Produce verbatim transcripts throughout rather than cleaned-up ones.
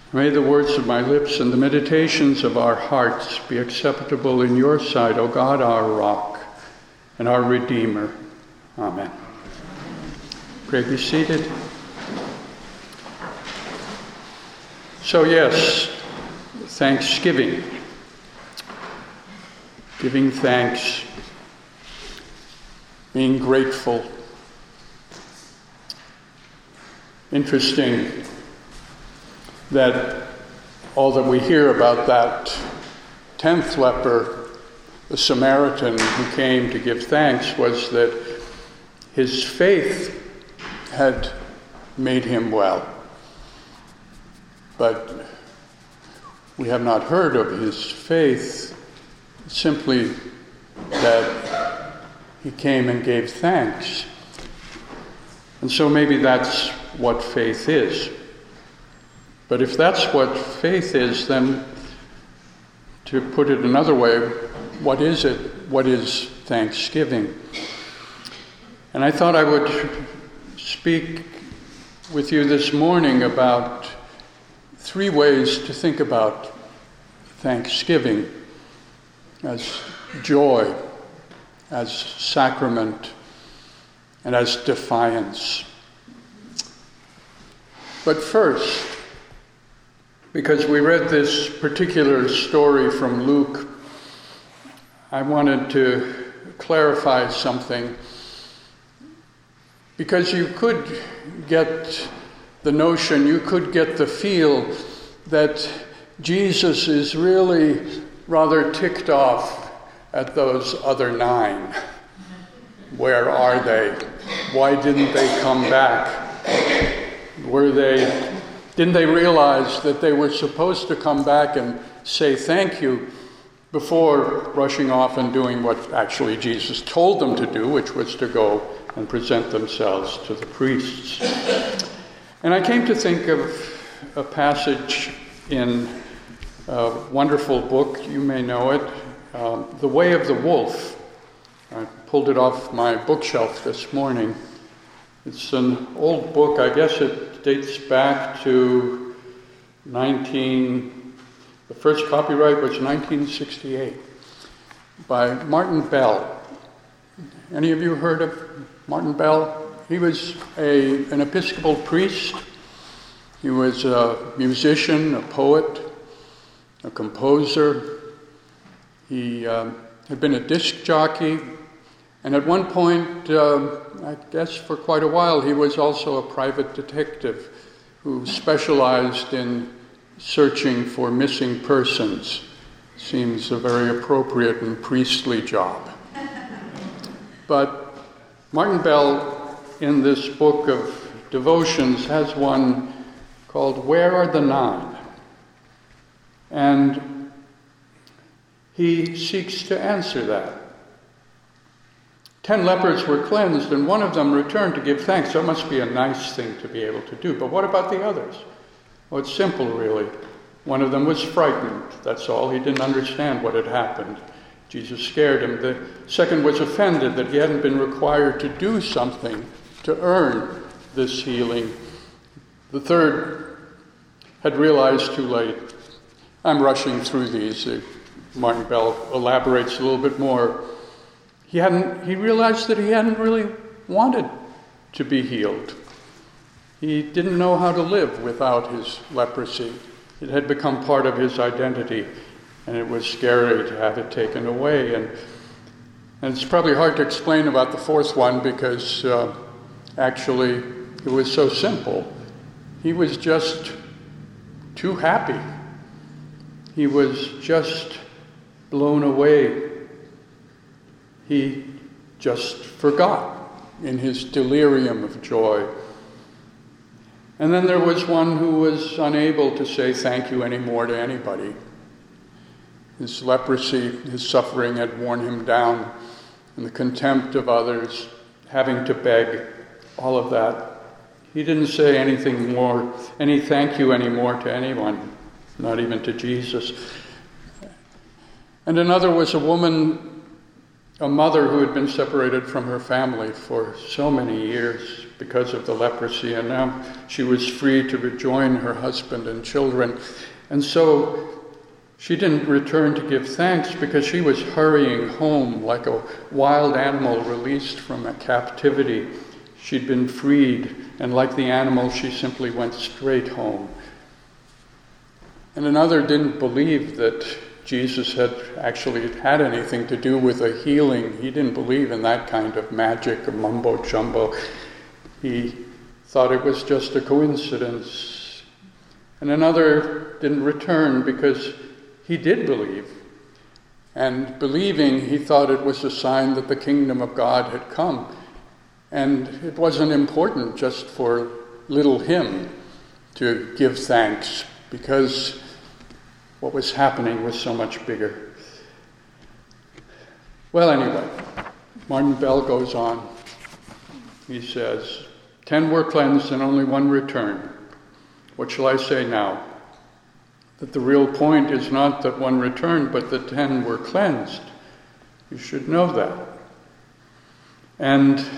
May the words of my lips and the meditations of our hearts be acceptable in your sight, O God, our rock and our Redeemer. Amen. Pray be seated. So yes, Thanksgiving. Giving thanks. Being grateful. Interesting that all that we hear about that tenth leper, the Samaritan who came to give thanks, was that his faith had made him well. But we have not heard of his faith, simply that he came and gave thanks. And so maybe that's what faith is. But if that's what faith is, then to put it another way, what is it? What is Thanksgiving? And I thought I would speak with you this morning about three ways to think about Thanksgiving as joy, as sacrament, and as defiance. But first, because we read this particular story from Luke, I wanted to clarify something. Because you could get the notion, you could get the feel that Jesus is really rather ticked off at those other nine. Where are they? Why didn't they come back? Were they... Didn't they realize that they were supposed to come back and say thank you before rushing off and doing what actually Jesus told them to do, which was to go and present themselves to the priests? And I came to think of a passage in a wonderful book, you may know it, um, The Way of the Wolf. I pulled it off my bookshelf this morning. It's an old book, I guess it dates back to nineteen, the first copyright was nineteen sixty-eight, by Martin Bell. Any of you heard of Martin Bell? He was a, an Episcopal priest. He was a musician, a poet, a composer. He uh, had been a disc jockey. And at one point, uh, I guess for quite a while, he was also a private detective who specialized in searching for missing persons. Seems a very appropriate and priestly job. But Martin Bell, in this book of devotions, has one called Where Are the Nine? And he seeks to answer that. Ten lepers were cleansed, and one of them returned to give thanks. That must be a nice thing to be able to do. But what about the others? Well, it's simple, really. One of them was frightened, that's all. He didn't understand what had happened. Jesus scared him. The second was offended that he hadn't been required to do something to earn this healing. The third had realized too late. I'm rushing through these. Martin Bell elaborates a little bit more. He hadn't. He realized that he hadn't really wanted to be healed. He didn't know how to live without his leprosy. It had become part of his identity, and it was scary to have it taken away. And, and it's probably hard to explain about the fourth one because uh, actually it was so simple. He was just too happy. He was just blown away. He just forgot in his delirium of joy. And then there was one who was unable to say thank you anymore to anybody. His leprosy, his suffering had worn him down, and the contempt of others, having to beg, all of that. He didn't say anything more, any thank you anymore to anyone, not even to Jesus. And another was a woman, a mother who had been separated from her family for so many years. because of the leprosy, and now she was free to rejoin her husband and children. And so she didn't return to give thanks because she was hurrying home like a wild animal released from a captivity. She'd been freed, and like the animal, she simply went straight home. And another didn't believe that Jesus had actually had anything to do with a healing. He didn't believe in that kind of magic or mumbo-jumbo. He thought it was just a coincidence. And another didn't return because he did believe. And believing, he thought it was a sign that the kingdom of God had come. And it wasn't important just for little him to give thanks, because what was happening was so much bigger. Well, anyway, Martin Bell goes on. He says, ten were cleansed and only one returned. What shall I say now? That the real point is not that one returned, but that ten were cleansed. You should know that. And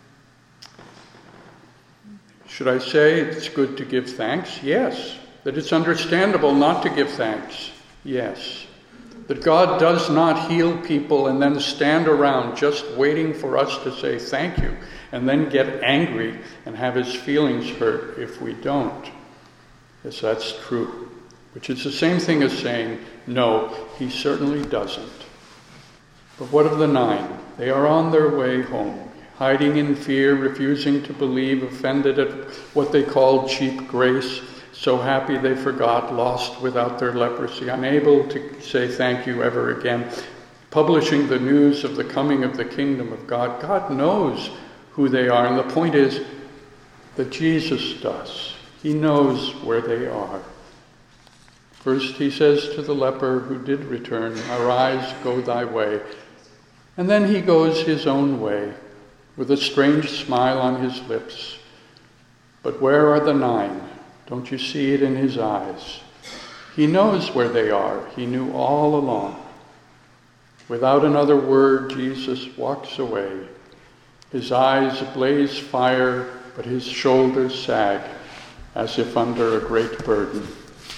should I say it's good to give thanks? Yes. That it's understandable not to give thanks? Yes. That God does not heal people and then stand around just waiting for us to say thank you, and then get angry and have his feelings hurt if we don't. Yes, that's true. Which is the same thing as saying, no, he certainly doesn't. But what of the nine? They are on their way home, hiding in fear, refusing to believe, offended at what they called cheap grace, so happy they forgot, lost without their leprosy, unable to say thank you ever again, publishing the news of the coming of the kingdom of God. God knows who they are, and the point is that Jesus does. He knows where they are. First, he says to the leper who did return, arise, go thy way. And then he goes his own way, with a strange smile on his lips. But where are the nine? Don't you see it in his eyes? He knows where they are. He knew all along. Without another word, Jesus walks away. His eyes blaze fire, but his shoulders sag, as if under a great burden.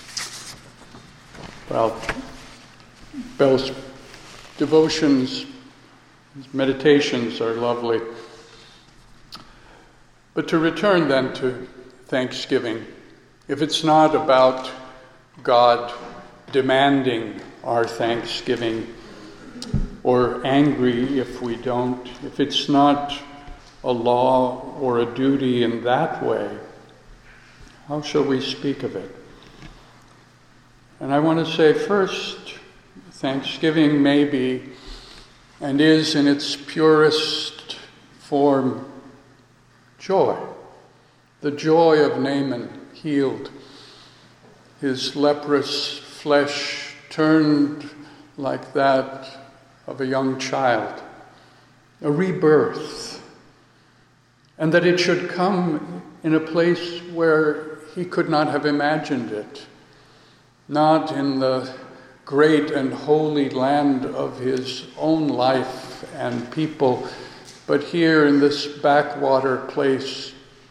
Well, Bell's devotions, his meditations are lovely. But to return then to Thanksgiving, if it's not about God demanding our thanksgiving or angry if we don't, if it's not a law or a duty in that way, how shall we speak of it? And I want to say first, Thanksgiving may be and is in its purest form joy. The joy of Naaman healed. His leprous flesh turned like that of a young child. A rebirth. And that it should come in a place where he could not have imagined it. Not in the great and holy land of his own life and people, but here in this backwater place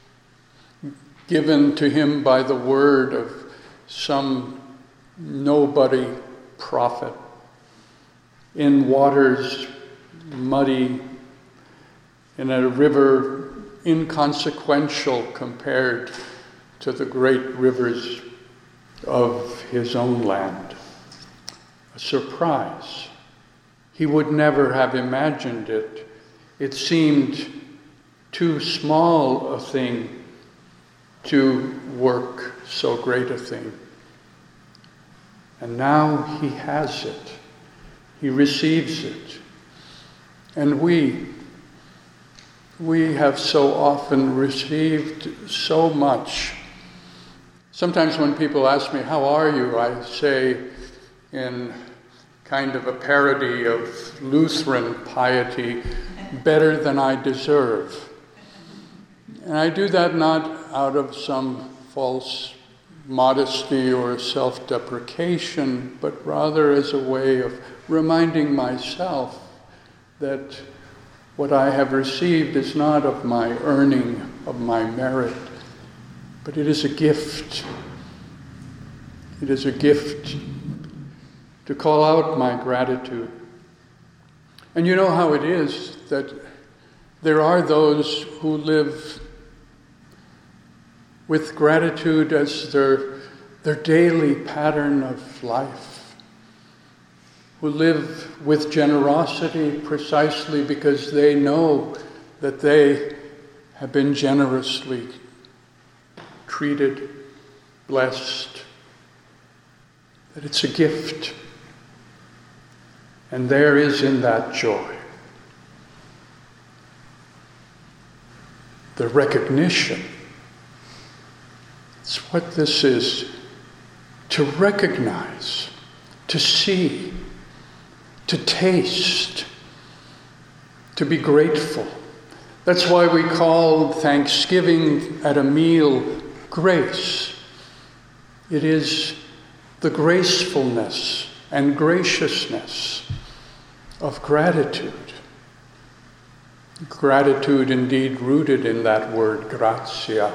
given to him by the word of some nobody prophet, in waters muddy, in a river inconsequential compared to the great rivers of his own land. A surprise. He would never have imagined it. It seemed too small a thing to work so great a thing. And now he has it. He receives it. And we, we have so often received so much. Sometimes when people ask me, how are you? I say in kind of a parody of Lutheran piety, better than I deserve. And I do that not out of some false modesty or self-deprecation, but rather as a way of reminding myself that What I have received is not of my earning, of my merit, but it is a gift. It is a gift to call out my gratitude. And you know how it is that there are those who live with gratitude as their, their daily pattern of life, who live with generosity precisely because they know that they have been generously treated, blessed, that it's a gift. And there is in that joy the recognition. It's what this is, to recognize, to see, to taste, to be grateful. That's why we call Thanksgiving at a meal grace. It is the gracefulness and graciousness of gratitude. Gratitude indeed rooted in that word, gratia,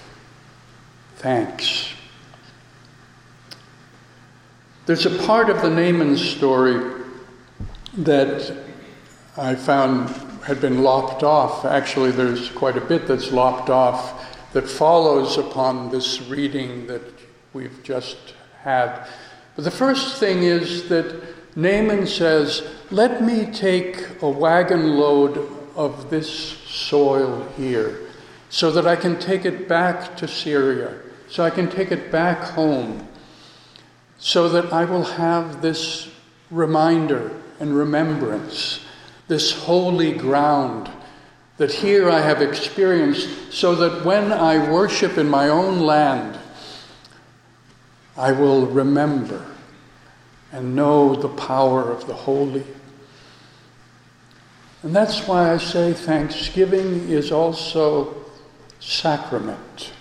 thanks. There's a part of the Naaman story that I found had been lopped off. Actually, there's quite a bit that's lopped off that follows upon this reading that we've just had. But the first thing is that Naaman says, let me take a wagon load of this soil here so that I can take it back to Syria, so I can take it back home, so that I will have this reminder and remembrance, this holy ground that here I have experienced, so that when I worship in my own land, I will remember and know the power of the holy. And that's why I say Thanksgiving is also sacrament.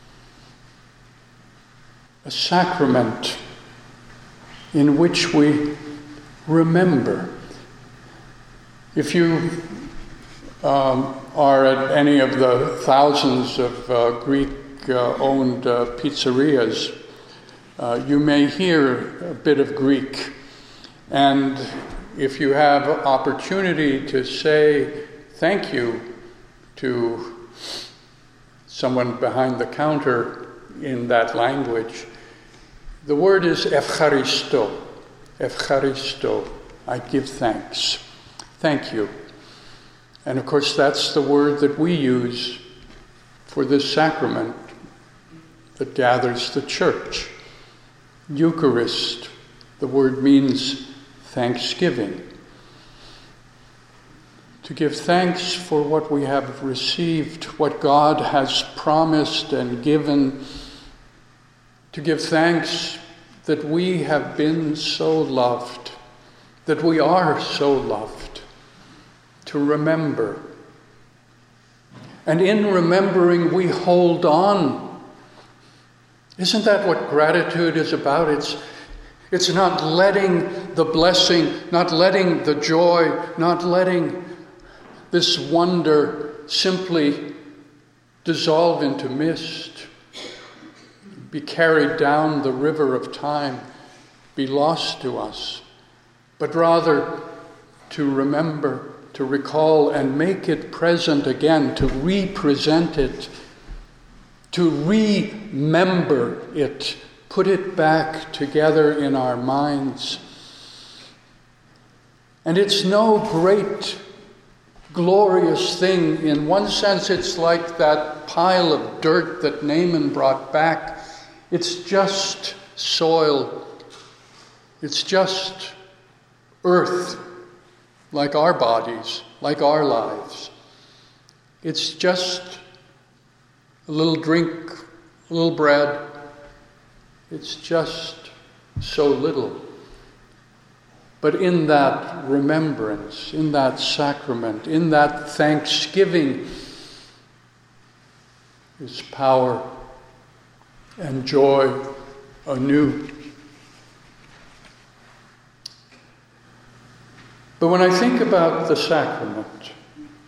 A sacrament in which we remember. If you um, are at any of the thousands of uh, Greek-owned uh, pizzerias, uh, you may hear a bit of Greek. And if you have opportunity to say thank you to someone behind the counter in that language, the word is Evcharisto. Evcharisto. I give thanks. Thank you. And of course, that's the word that we use for this sacrament that gathers the church. Eucharist. The word means thanksgiving. To give thanks for what we have received, what God has promised and given. To give thanks that we have been so loved, that we are so loved. To remember. And in remembering, we hold on. Isn't that what gratitude is about? It's It's not letting the blessing, not letting the joy, not letting this wonder simply dissolve into mist, be carried down the river of time, be lost to us, but rather to remember, to recall and make it present again, to represent it, to remember it, put it back together in our minds. And it's no great, glorious thing. In one sense, it's like that pile of dirt that Naaman brought back. It's just soil. It's just earth, like our bodies, like our lives. It's just a little drink, a little bread. It's just so little. But in that remembrance, in that sacrament, in that thanksgiving is power and joy anew. But when I think about the sacrament,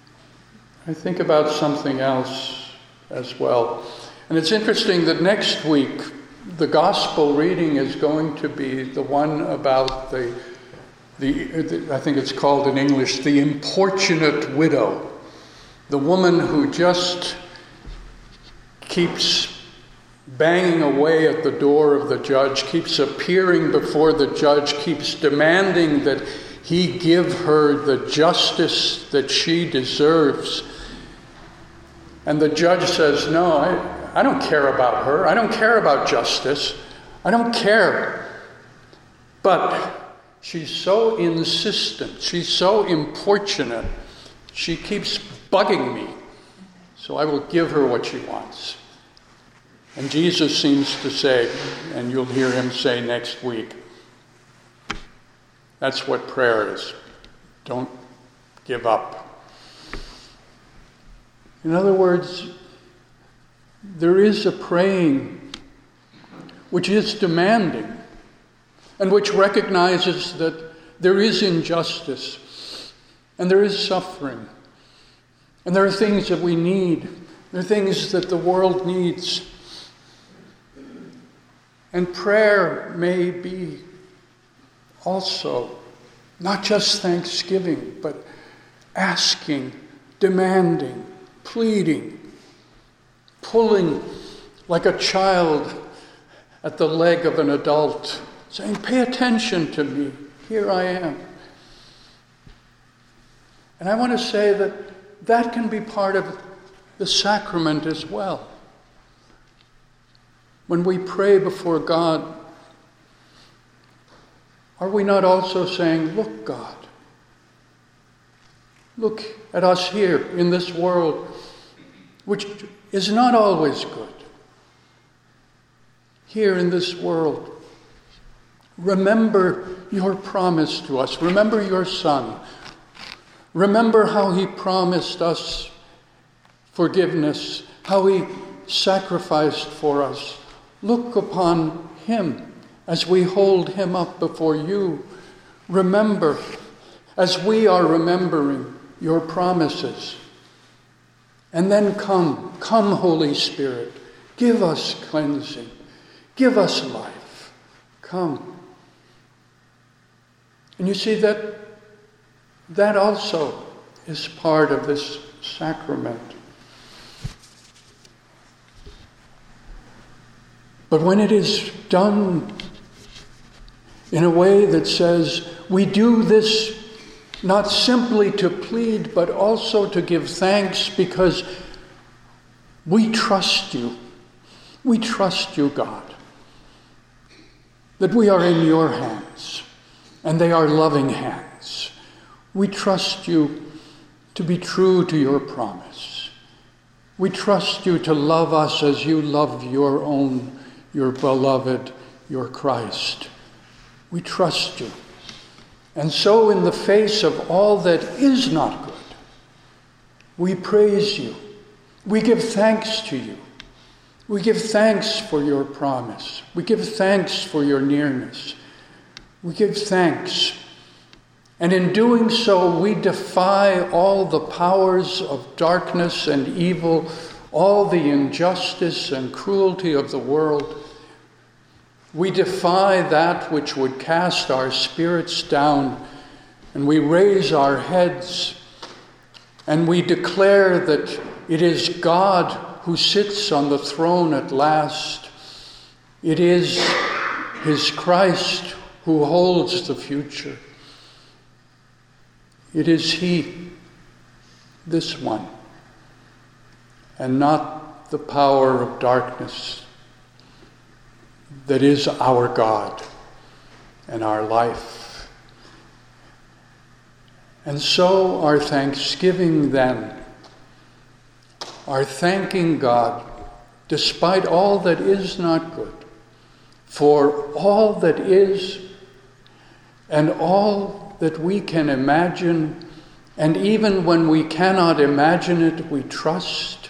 I think about something else as well. And it's interesting that next week, the gospel reading is going to be the one about the, the, the I think it's called in English, the importunate widow. The woman who just keeps banging away at the door of the judge, keeps appearing before the judge, keeps demanding that he give her the justice that she deserves. And the judge says, no, I, I don't care about her. I don't care about justice. I don't care. But she's so insistent. She's so importunate. She keeps bugging me. So I will give her what she wants. And Jesus seems to say, and you'll hear him say next week, that's what prayer is. Don't give up. In other words, there is a praying which is demanding and which recognizes that there is injustice and there is suffering and there are things that we need. There are things that the world needs. And prayer may be also not just thanksgiving, but asking, demanding, pleading, pulling like a child at the leg of an adult, saying, pay attention to me, here I am. And I want to say that that can be part of the sacrament as well. When we pray before God, are we not also saying, look, God, look at us here in this world, which is not always good. Here in this world, remember your promise to us. Remember your Son. Remember how he promised us forgiveness, how he sacrificed for us. Look upon him as we hold him up before you. Remember, as we are remembering your promises. And then come, come, Holy Spirit, give us cleansing, give us life. Come. And you see that that also is part of this sacrament. But when it is done in a way that says, we do this not simply to plead, but also to give thanks because we trust you. We trust you, God, that we are in your hands, and they are loving hands. We trust you to be true to your promise. We trust you to love us as you love your own, your beloved, your Christ. We trust you. And so in the face of all that is not good, we praise you. We give thanks to you. We give thanks for your promise. We give thanks for your nearness. We give thanks. And in doing so, we defy all the powers of darkness and evil, all the injustice and cruelty of the world. We defy that which would cast our spirits down, and we raise our heads, and we declare that it is God who sits on the throne at last. It is his Christ who holds the future. It is he, this one, and not the power of darkness that is our God and our life. And so our thanksgiving then, our thanking God, despite all that is not good, for all that is and all that we can imagine, and even when we cannot imagine it, we trust.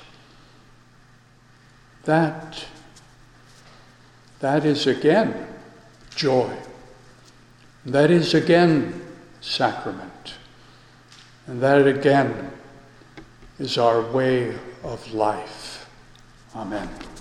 That That is again joy. That is again sacrament. And that again is our way of life. Amen.